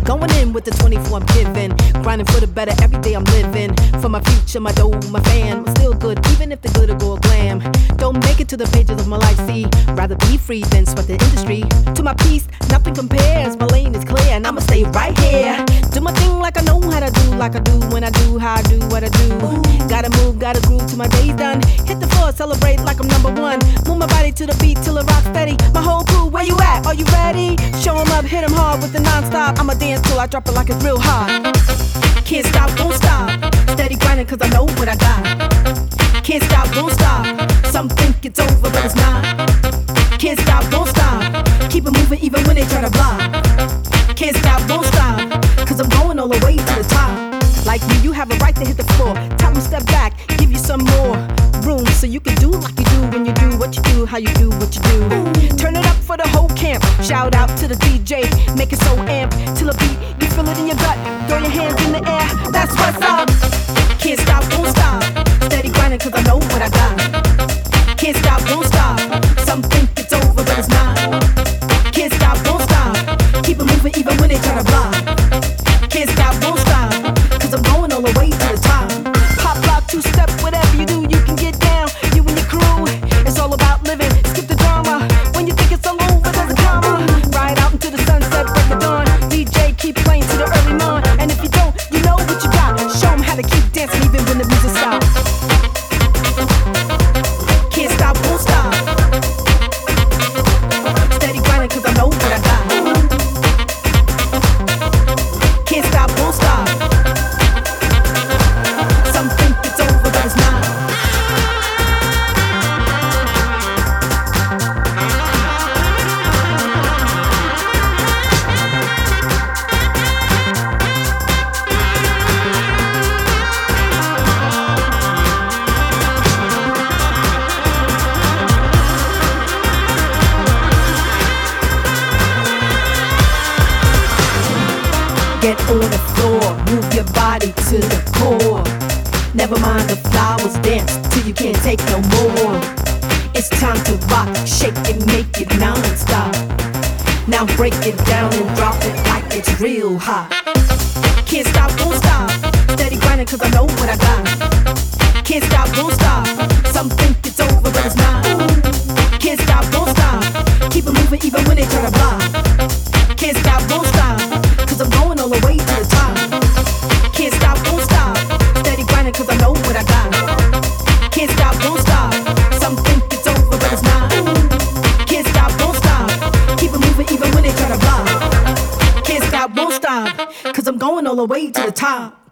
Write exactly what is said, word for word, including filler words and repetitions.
Going in with the twenty-four I'm giving. Grinding for the better every day I'm living. For my future, my dough, my fan. I'm still good, even if the glitter go glam. Don't make it to the pages of my life, see. Rather be free than sweat the industry. To my peace, nothing compares. My lane is clear, and I'ma stay right here. Do my thing like I know how to do, like I do when I do, how I do what I do. Gotta move, gotta groove till my day's done. Hit the floor, celebrate like I'm number one. Move my body to the beat till it rocks steady. My whole crew, where you at? Are you ready? Show 'em up, hit 'em hard with the non-stop. I'ma dance till I drop it like it's real hard. Can't stop, won't stop. Steady grinding cause I know what I got. Can't stop, won't stop. Some think it's over but it's not. Can't stop, won't stop. Keep it moving even when they try to block. Can't stop, won't stop. Cause I'm going all the way to the top. Like you, you have a right to hit the floor. Tell me step back, give you some more room so you can do like you do when you do what you do, how you do what you do. Turn it up for the whole camp. Shout out to the D J, make it so amp till the beat, you feel it in your gut. Throw your hands in the air, that's what's up. Can't stop, won't stop. Steady grinding cause I know what I got. Can't stop, won't stop. Some think it's over but it's not. Can't stop, won't stop. Keep it moving even when they try to block. Can't stop, won't stop. Cause I'm going all the way to the top. Pop, lock, two-step, whatever you do, you can get down. You and your crew, it's all about living. Skip the drama. When you think it's all over, there's a comma. Ride out into the sunset, break the dawn. D J, keep playing to the early morn. And if you don't, you know what you got. Show 'em how to keep dancing even when the music stops. Can't stop, won't stop. Steady grinding cause I know what I got. Can't stop, won't stop. Some think it's over but it's not. Get on the floor, move your body to the core. Never mind the flowers, dance till you can't take no more. It's time to rock, shake it, make it non-stop. Now break it down and drop it like it's real hot. Can't stop, won't stop. Steady grinding cause I know what I got. Can't stop, won't stop. Some think it's over but it's not. Can't stop, won't stop. Keep it moving even when they try to block. Can't stop, won't stop. Cause I'm going all the way to the top. Can't stop, won't stop. Steady grinding cause I know what I got. Can't stop, won't stop. Some think it's over but it's not. Can't stop, won't stop. Keep it moving even when they try to block. Can't stop, won't stop. Cause I'm going all the way to the top.